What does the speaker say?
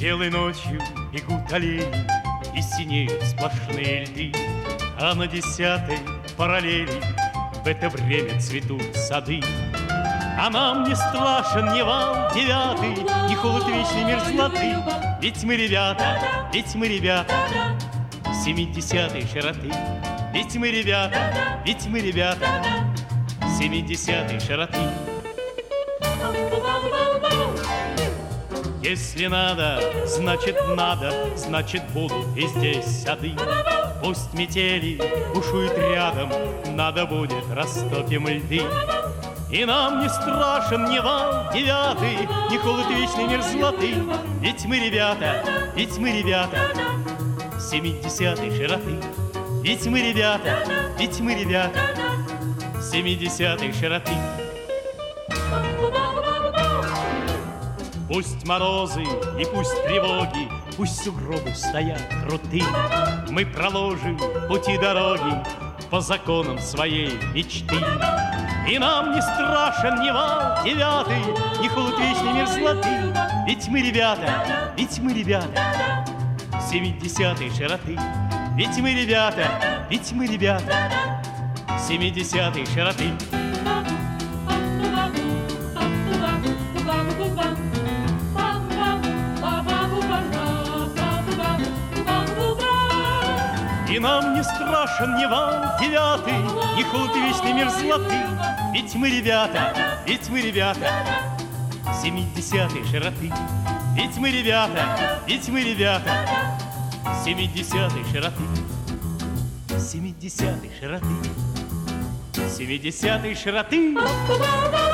Белой ночью бегут олени, и синеют сплошные льды, а на 10-й параллели в это время цветут сады. А нам не страшен ни вал 9, ни холод вечной мерзлоты, ведь мы ребята, 70-й широты. Ведь мы ребята, 70-й широты. Если надо, значит будут и здесь сады. Пусть метели бушуют рядом, надо будет растопим льды. И нам не страшен ни вал 9, ни холод вечной мерзлоты, ведь мы ребята, 70-й широты. Ведь мы ребята, 70-й широты. Пусть морозы и пусть тревоги, пусть сугробы стоят крутые, мы проложим пути дороги по законам своей мечты. И нам не страшен ни вал 9, ни холод вечной мерзлоты, ведь мы ребята, 70-й широты. Ведь мы ребята, 70-й широты. И нам не страшен ни вал 9, ни холод вечной мерзлоты, ведь мы ребята, 70-й широты. Ведь мы ребята, 70-й широты. 70-й широты. 70-й широты.